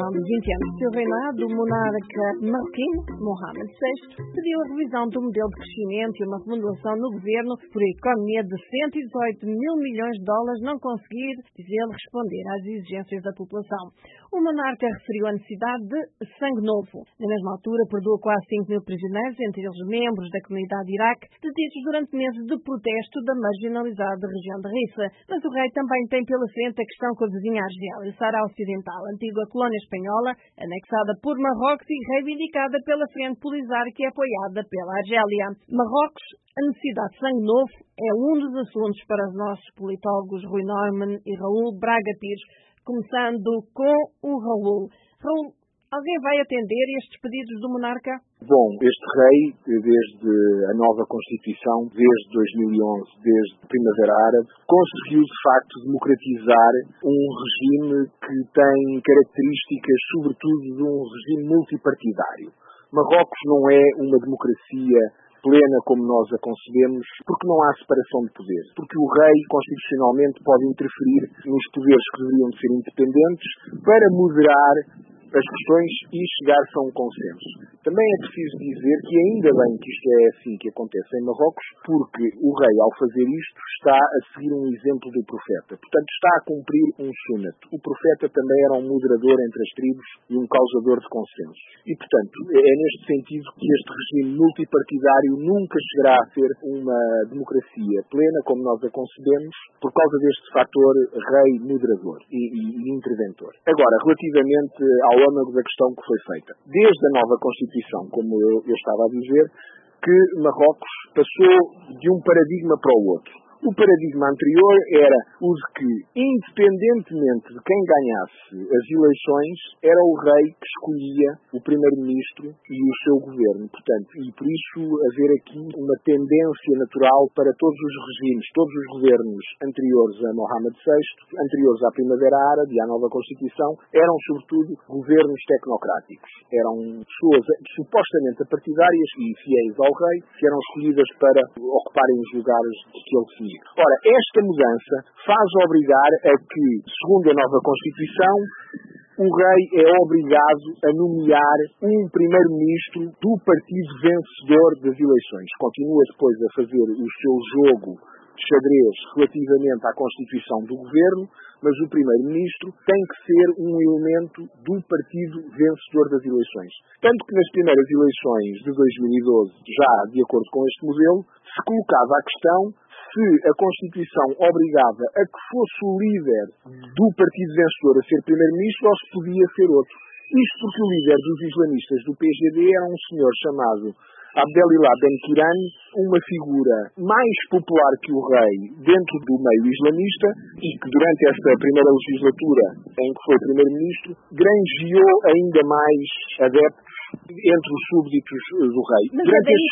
celebração de 20 anos do seu reinado, o monarca marroquino, Mohamed VI, pediu a revisão do modelo de crescimento e uma remodelação no governo por a economia de 118 mil milhões de dólares não conseguir, diz ele, responder às exigências da população. O monarca referiu a necessidade de sangue novo. Na mesma altura, perdoou quase 5 mil prisioneiros, entre eles membros da comunidade de Iraque, detidos durante meses de protesto da marginalizada região de Riffa. Mas o rei também tem pela frente a questão com a vizinha Argélia, o Sáhara Ocidental, antiga colónia espanhola, anexada por Marrocos e reivindicada pela Frente Polisário, que é apoiada pela Argélia. Marrocos, a necessidade de sangue novo é um dos assuntos para os nossos politólogos Rui Norman e Raul Braga Pires, começando com o Raul. Raul, alguém vai atender estes pedidos do monarca? Bom, este rei, desde a nova Constituição, desde 2011, desde a Primavera Árabe, conseguiu de facto democratizar um regime que tem características, sobretudo, de um regime multipartidário. Marrocos não é uma democracia plena como nós a concebemos, porque não há separação de poderes, porque o rei constitucionalmente pode interferir nos poderes que deveriam de ser independentes para moderar as questões e chegar-se a um consenso. Também é preciso dizer que ainda bem que isto é assim que acontece em Marrocos, porque o rei, ao fazer isto, está a seguir um exemplo do profeta. Portanto, está a cumprir um sunnat. O profeta também era um moderador entre as tribos e um causador de consenso. E, portanto, é neste sentido que este regime multipartidário nunca chegará a ser uma democracia plena, como nós a concebemos, por causa deste fator rei moderador e interventor. Agora, relativamente ao âmago da questão que foi feita. Desde a nova Constituição, como eu estava a dizer, que Marrocos passou de um paradigma para o outro. O paradigma anterior era o de que, independentemente de quem ganhasse as eleições, era o rei que escolhia o primeiro-ministro e o seu governo. Portanto, e por isso haver aqui uma tendência natural para todos os regimes, todos os governos anteriores a Mohamed VI, anteriores à Primavera Árabe e à nova Constituição, eram sobretudo governos tecnocráticos. Eram pessoas supostamente apartidárias e fiéis ao rei, que eram escolhidas para ocuparem os lugares que ele tinha. Ora, esta mudança faz obrigar a que, segundo a nova Constituição, o rei é obrigado a nomear um primeiro-ministro do partido vencedor das eleições. Continua depois a fazer o seu jogo de xadrez relativamente à constituição do governo, mas o primeiro-ministro tem que ser um elemento do partido vencedor das eleições. Tanto que nas primeiras eleições de 2012, já de acordo com este modelo, se colocava a questão se a Constituição obrigava a que fosse o líder do partido vencedor a ser primeiro-ministro ou se podia ser outro. Isto porque o líder dos islamistas do PGD era um senhor chamado Abdelillah Ben Kiran, uma figura mais popular que o rei dentro do meio islamista e que durante esta primeira legislatura em que foi primeiro-ministro granjeou ainda mais adeptos entre os súbditos do rei. Mas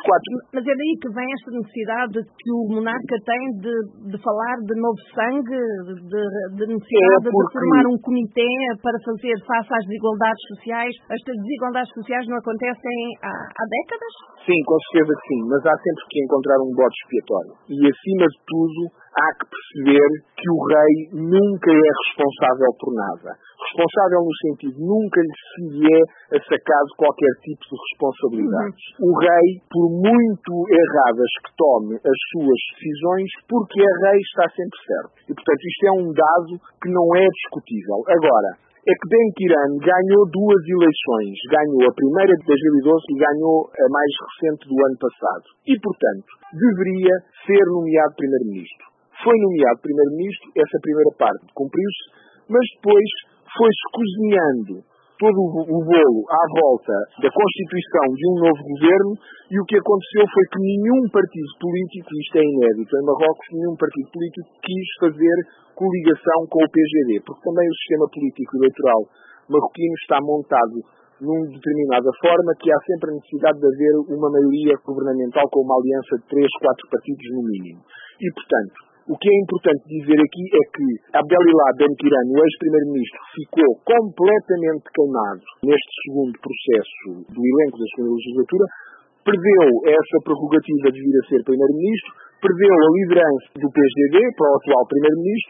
é daí que vem esta necessidade que o monarca tem de falar de novo sangue, de necessidade de formar um comitê para fazer face às desigualdades sociais. Estas desigualdades sociais não acontecem há décadas? Sim, com certeza que sim, mas há sempre que encontrar um bode expiatório. E, acima de tudo, há que perceber que o rei nunca é responsável por nada. Responsável no sentido, nunca lhe é sacado qualquer tipo de responsabilidades. O rei, por muito erradas que tome as suas decisões, porque é rei, está sempre certo. E, portanto, isto é um dado que não é discutível. Agora, é que Ben Kiran ganhou duas eleições. Ganhou a primeira de 2012 e ganhou a mais recente do ano passado. E, portanto, deveria ser nomeado primeiro-ministro. Foi nomeado primeiro-ministro, essa primeira parte cumpriu-se, mas depois foi-se cozinhando todo o bolo à volta da constituição de um novo governo e o que aconteceu foi que nenhum partido político, isto é inédito em Marrocos, nenhum partido político quis fazer coligação com o PGD, porque também o sistema político eleitoral marroquino está montado numa determinada forma que há sempre a necessidade de haver uma maioria governamental com uma aliança de 3, 4 partidos no mínimo. E, portanto, o que é importante dizer aqui é que Abdelillah Ben Kiran, o ex-primeiro-ministro, ficou completamente queimado neste segundo processo do elenco da segunda legislatura, perdeu essa prerrogativa de vir a ser primeiro-ministro, perdeu a liderança do PGD para o atual primeiro-ministro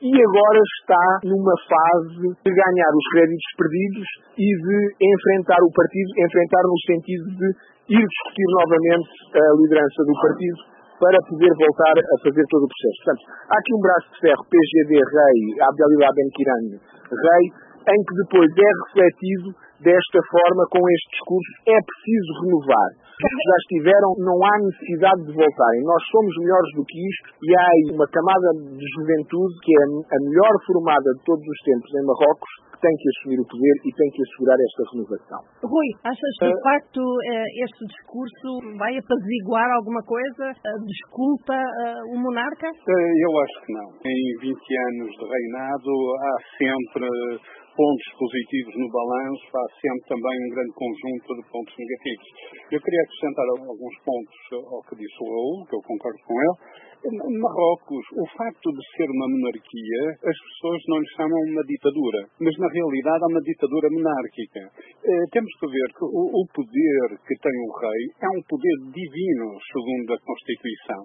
e agora está numa fase de ganhar os créditos perdidos e de enfrentar o partido, enfrentar no sentido de ir discutir novamente a liderança do partido para poder voltar a fazer todo o processo. Portanto, há aqui um braço de ferro, PGD Rei, Abdelillah Ben-Kiran Rei, em que depois é refletido desta forma, com este discurso: é preciso renovar. Os que já estiveram, não há necessidade de voltarem. Nós somos melhores do que isto e há aí uma camada de juventude que é a melhor formada de todos os tempos em Marrocos, que tem que assumir o poder e tem que assegurar esta renovação. Rui, achas que de facto este discurso vai apaziguar alguma coisa? Desculpa o monarca? Eu acho que não. Em 20 anos de reinado há sempre pontos positivos no balanço, há sempre também um grande conjunto de pontos negativos. Eu queria acrescentar alguns pontos ao que disse o Raul, que eu concordo com ele. Em Marrocos, o facto de ser uma monarquia, as pessoas não lhe chamam uma ditadura, mas na realidade há uma ditadura monárquica. Temos que ver que o poder que tem o rei é um poder divino, segundo a Constituição.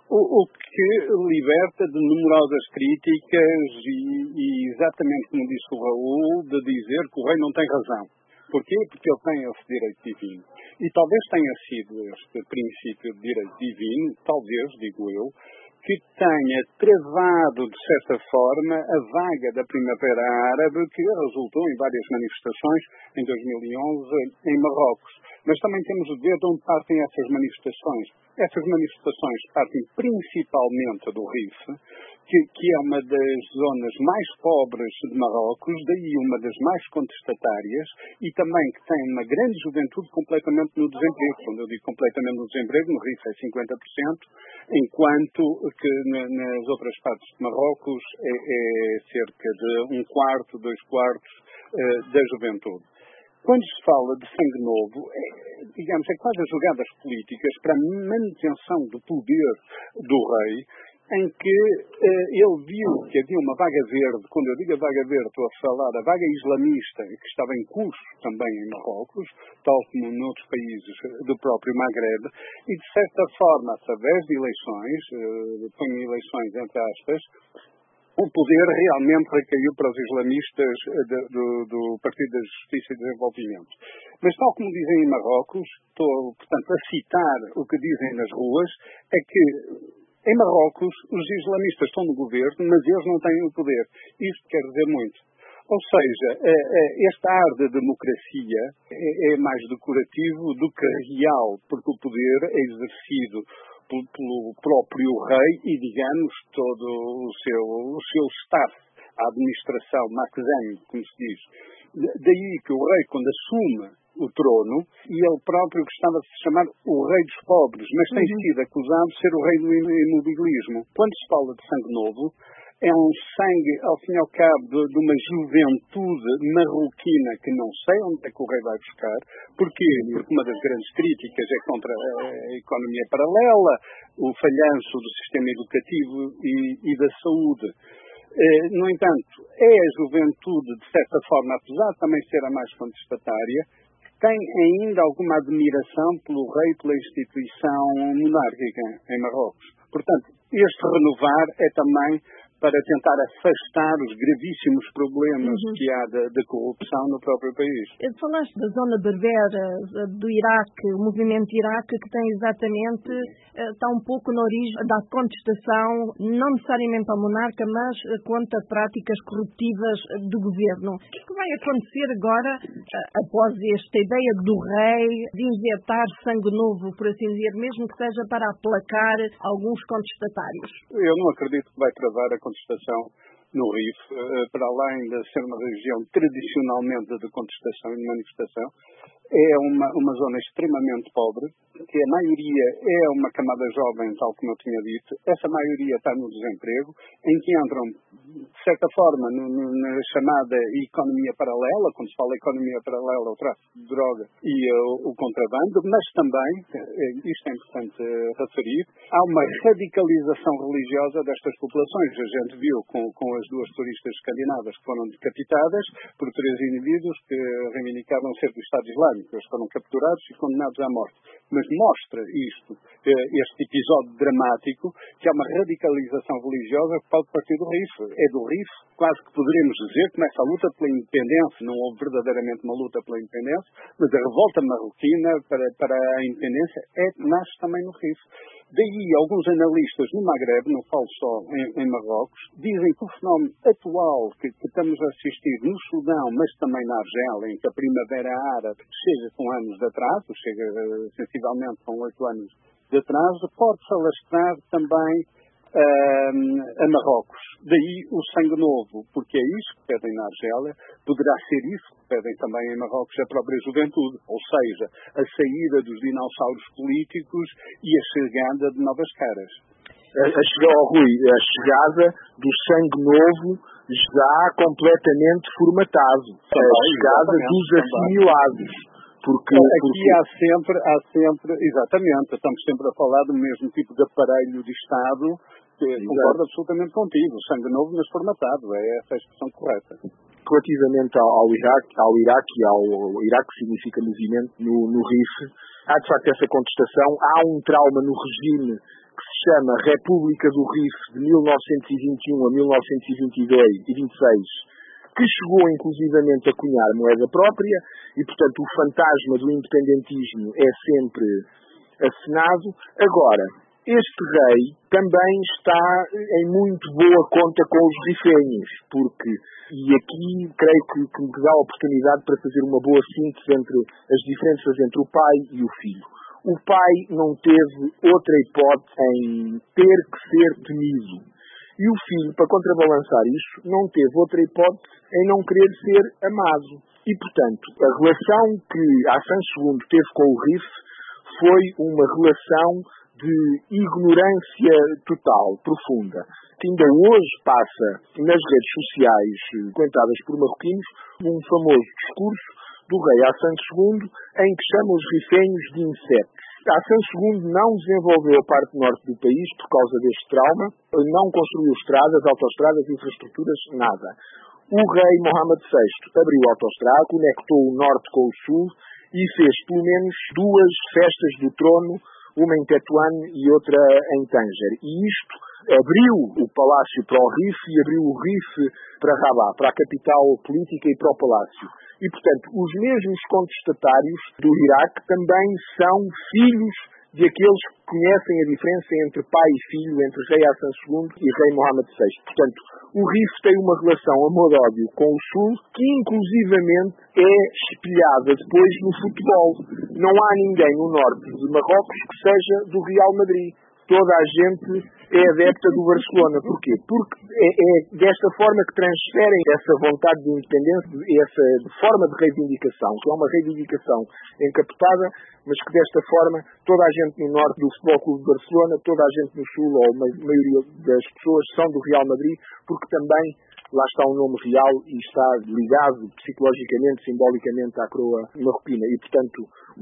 O que liberta de numerosas críticas e exatamente como disse o Raul, de dizer que o rei não tem razão. Porquê? Porque ele tem esse direito divino. E talvez tenha sido este princípio de direito divino, talvez, digo eu, que tenha travado, de certa forma, a vaga da Primavera Árabe, que resultou em várias manifestações em 2011 em Marrocos. Mas também temos de ver de onde partem essas manifestações. Essas manifestações partem principalmente do Rif, que é uma das zonas mais pobres de Marrocos, daí uma das mais contestatárias, e também que tem uma grande juventude completamente no desemprego. Quando eu digo completamente no desemprego, no Rif é 50%, enquanto que nas outras partes de Marrocos é cerca de 1/4, 2/4 da juventude. Quando se fala de sangue novo, digamos, é quase as jogadas políticas para a manutenção do poder do rei, em que ele viu que havia uma vaga verde. Quando eu digo a vaga verde, estou a falar da vaga islamista, que estava em curso também em Marrocos, tal como noutros países do próprio Magreb, e de certa forma, através de eleições, ponho eleições entre aspas, o poder realmente recaiu para os islamistas do Partido da Justiça e Desenvolvimento. Mas tal como dizem em Marrocos, estou, portanto, a citar o que dizem nas ruas, é que em Marrocos os islamistas estão no governo, mas eles não têm o poder. Isto quer dizer muito. Ou seja, este ar de democracia é mais decorativo do que real, porque o poder é exercido pelo próprio rei e, digamos, todo o seu staff, a administração, Makzem, como se diz. Daí que o rei, quando assume o trono, e ele próprio gostava de se chamar o rei dos pobres, mas tem sido acusado de ser o rei do imobilismo. Quando se fala de sangue novo, é um sangue, ao fim e ao cabo, de uma juventude marroquina que não sei onde é que o rei vai buscar. Porquê? Porque uma das grandes críticas é contra a economia paralela, o falhanço do sistema educativo e da saúde. No entanto, é a juventude, de certa forma, apesar de também ser a mais contestatária, que tem ainda alguma admiração pelo rei e pela instituição monárquica em Marrocos. Portanto, este renovar é também para tentar afastar os gravíssimos problemas que há de corrupção no próprio país. Falaste da zona berbera, do Iraque, o movimento Iraque, que tem exatamente, está um pouco na origem da contestação, não necessariamente ao monarca, mas contra práticas corruptivas do governo. O que é que vai acontecer agora, após esta ideia do rei, de injetar sangue novo, por assim dizer, mesmo que seja para aplacar alguns contestatários? Eu não acredito que vai travar a contestação no Rif, para além de ser uma região tradicionalmente de contestação e de manifestação, é uma zona extremamente pobre, que a maioria é uma camada jovem, tal como eu tinha dito. Essa maioria está no desemprego, em que entram, de certa forma, na chamada economia paralela. Quando se fala economia paralela, o tráfico de droga e o contrabando, mas também, isto é importante referir, há uma radicalização religiosa destas populações. A gente viu com as duas turistas escandinavas que foram decapitadas por 3 indivíduos que reivindicavam ser do Estado Islâmico. Eles foram capturados e condenados à morte. mas mostra este episódio dramático, que é uma radicalização religiosa que pode partir do RIF. É do RIF, quase que poderemos dizer, começa a luta pela independência, não houve verdadeiramente uma luta pela independência, mas a revolta marroquina para a independência nasce também no RIF. Daí, alguns analistas no Magreb, não falo só em Marrocos, dizem que o fenómeno atual que estamos a assistir no Sudão, mas também na Argélia, em que a Primavera Árabe chega com anos de atraso, chega sensivelmente com 8 anos de atraso, pode-se alastrar também a Marrocos. Daí o sangue novo, porque é isso que pedem na Argélia, poderá ser isso que pedem também em Marrocos a própria juventude, ou seja, a saída dos dinossauros políticos e a chegada de novas caras. A chegada do sangue novo já completamente formatado. A chegada dos assimilados. Porque há sempre, exatamente, estamos sempre a falar do mesmo tipo de aparelho de Estado, que concordo absolutamente contigo, sangue novo mas formatado, é essa a expressão correta. Relativamente ao Iraque e ao Iraque significa movimento no RIF, há de facto essa contestação, há um trauma no regime que se chama República do RIF de 1921 a 1922 e 26, que chegou inclusivamente a cunhar moeda própria e, portanto, o fantasma do independentismo é sempre acenado. Agora, este rei também está em muito boa conta com os rifenhos, porque, e aqui creio que me dá a oportunidade para fazer uma boa síntese entre as diferenças entre o pai e o filho. O pai não teve outra hipótese em ter que ser temido. E o filho, para contrabalançar isso, não teve outra hipótese em não querer ser amado. E, portanto, a relação que Hassan II teve com o RIF foi uma relação de ignorância total, profunda, que ainda hoje passa nas redes sociais comentadas por marroquinos um famoso discurso do rei Hassan II em que chama os rifenhos de insetos. Hassan II não desenvolveu a parte norte do país por causa deste trauma, não construiu estradas, autoestradas, infraestruturas, nada. O rei Mohammed VI abriu a autoestrada, conectou o norte com o sul e fez pelo menos 2 festas do trono, uma em Tetuan e outra em Tanger. E isto abriu o palácio para o RIF e abriu o RIF para Rabat, para a capital política e para o palácio. E, portanto, os mesmos contestatários do Iraque também são filhos de aqueles que conhecem a diferença entre pai e filho, entre rei Hassan II e rei Mohammed VI. Portanto, o RIF tem uma relação amor-ódio com o Sul que, inclusivamente, é espelhada depois no futebol. Não há ninguém no norte de Marrocos que seja do Real Madrid. Toda a gente é adepta do Barcelona. Porquê? Porque é desta forma que transferem essa vontade de independência, essa forma de reivindicação, que é uma reivindicação encapotada, mas que desta forma toda a gente no norte do Futebol Clube de Barcelona, toda a gente no sul, ou a maioria das pessoas, são do Real Madrid, porque também lá está o nome real e está ligado psicologicamente, simbolicamente à coroa marroquina. E, portanto,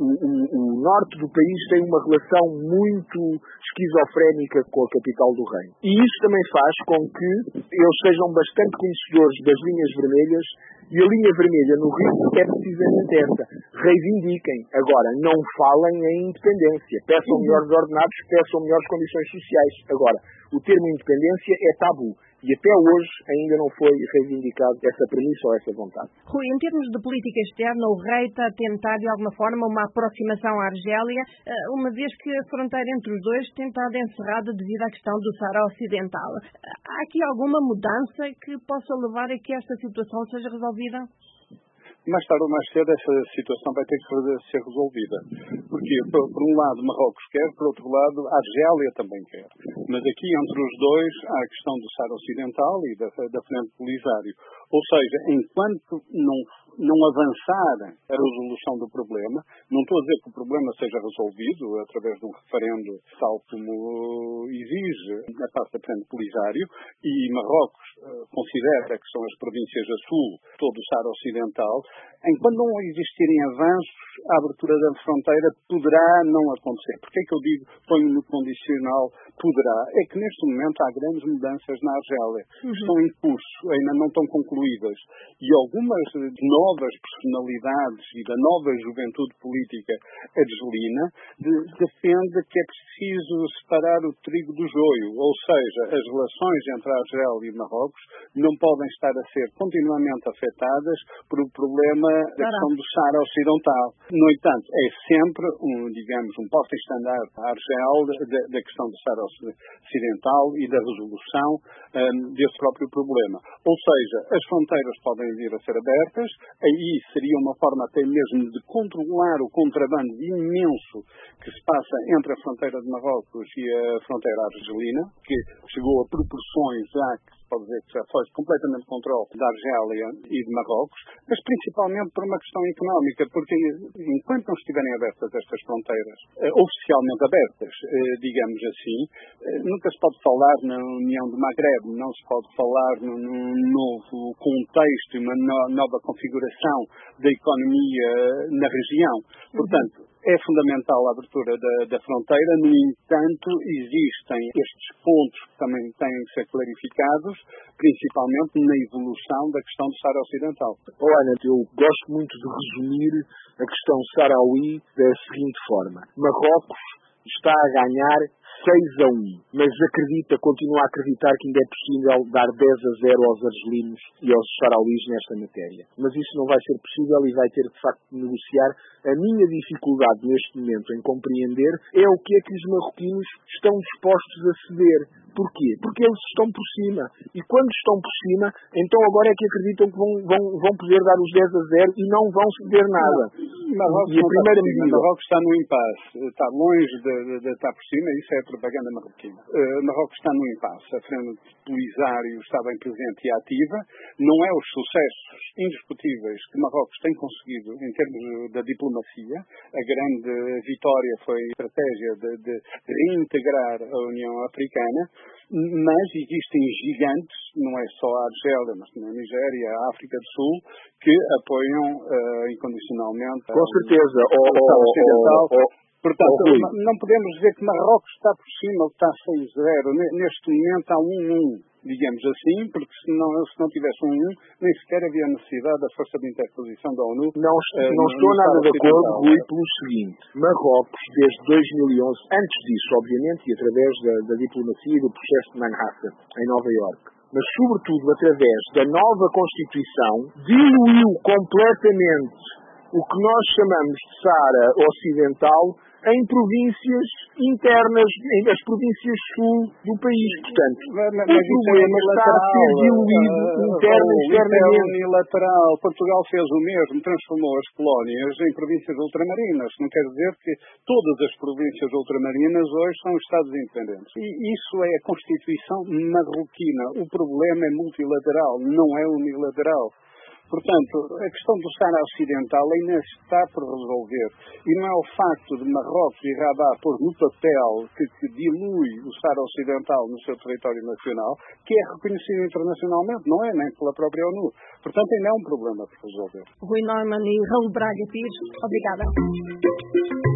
o norte do país tem uma relação muito esquizofrénica com a capital do reino. E isso também faz com que eles sejam bastante conhecedores das linhas vermelhas, e a linha vermelha no Rio é precisamente essa. Reivindiquem. Agora, não falem em independência. Peçam melhores ordenados, peçam melhores condições sociais. Agora, o termo independência é tabu. E até hoje ainda não foi reivindicado essa premissa ou essa vontade. Rui, em termos de política externa, o rei está a tentar, de alguma forma, uma aproximação à Argélia, uma vez que a fronteira entre os dois tem estado encerrada devido à questão do Saara Ocidental. Há aqui alguma mudança que possa levar a que esta situação seja resolvida? Mais tarde ou mais cedo essa situação vai ter que ser resolvida. Porque, por um lado, Marrocos quer, por outro lado, a Argélia também quer. Mas aqui, entre os dois, há a questão do Saara Ocidental e da Frente Polisário. Ou seja, enquanto não avançar a resolução do problema, não estou a dizer que o problema seja resolvido através de um referendo tal como exige a parte da Frente Polisário, e Marrocos considera que são as províncias a sul, todo o Saara Ocidental, enquanto não existirem avanços, a abertura da fronteira poderá não acontecer. Por que é que eu digo, ponho no condicional, poderá, é que neste momento há grandes mudanças na Argélia. Estão em curso, ainda não estão concluídas. E algumas novas personalidades e da nova juventude política argelina defende que é preciso separar o trigo do joio. Ou seja, as relações entre a Argélia e Marrocos não podem estar a ser continuamente afetadas por o problema da questão do Saara Ocidental. No entanto, é sempre um porta-estandarte à Argélia da questão do Saara Ocidental e da resolução desse próprio problema. Ou seja, as fronteiras podem vir a ser abertas, aí seria uma forma até mesmo de controlar o contrabando imenso que se passa entre a fronteira de Marrocos e a fronteira argelina, que chegou a proporções já que se pode dizer que já foge completamente controle da Argélia e de Marrocos, mas principalmente por uma questão económica, porque enquanto não estiverem abertas estas fronteiras, oficialmente abertas, digamos assim, nunca se pode falar na União do Magreb, não se pode falar num novo contexto, uma nova configuração da economia na região. Portanto, é fundamental a abertura da fronteira, no entanto, existem estes pontos que também têm que ser clarificados, principalmente na evolução da questão do Saara Ocidental. Ana, eu gosto muito de resumir a questão saharaui da seguinte forma. Marrocos está a ganhar 6-1, mas continua a acreditar que ainda é possível dar 10-0 aos argelinos e aos sarauís nesta matéria. Mas isso não vai ser possível e vai ter, de facto, de negociar. A minha dificuldade neste momento em compreender é o que é que os marroquinos estão dispostos a ceder. Porquê? Porque eles estão por cima. E quando estão por cima, então agora é que acreditam que vão poder dar os 10-0 e não vão ceder nada. Marrocos está no impasse. Está longe de estar por cima, isso é propaganda marroquina. Marrocos está no impasse. A Frente Polisário está bem presente e ativa. Não é os sucessos indiscutíveis que Marrocos tem conseguido em termos da diplomacia. A grande vitória foi a estratégia de reintegrar a União Africana. Mas existem gigantes, não é só a Argélia, mas também a Nigéria, a África do Sul, que apoiam incondicionalmente com certeza o Ocidental. Portanto, não podemos dizer que Marrocos está por cima ou está a 6-0. Neste momento há 1-1, digamos assim, porque se não tivesse 1-1, nem sequer havia necessidade da força de interposição da ONU. Não estou nada de acordo, Rui, pelo seguinte. Marrocos, desde 2011, antes disso, obviamente, e através da diplomacia e do processo de Manhattan, em Nova Iorque, mas sobretudo através da nova Constituição, diluiu completamente o que nós chamamos de Saara Ocidental em províncias internas, as províncias sul do país. Portanto, o problema está a ser diluído externamente. Unilateral. Portugal fez o mesmo, transformou as colónias em províncias ultramarinas. Não quer dizer que todas as províncias ultramarinas hoje são Estados independentes. E isso é a Constituição marroquina. O problema é multilateral, não é unilateral. Portanto, a questão do Saara Ocidental ainda está por resolver. E não é o facto de Marrocos e Rabat pôr no papel que dilui o Saara Ocidental no seu território nacional, que é reconhecido internacionalmente, não é? Nem pela própria ONU. Portanto, ainda é um problema por resolver. Rui Neumann e Raul Braga Pires, obrigada.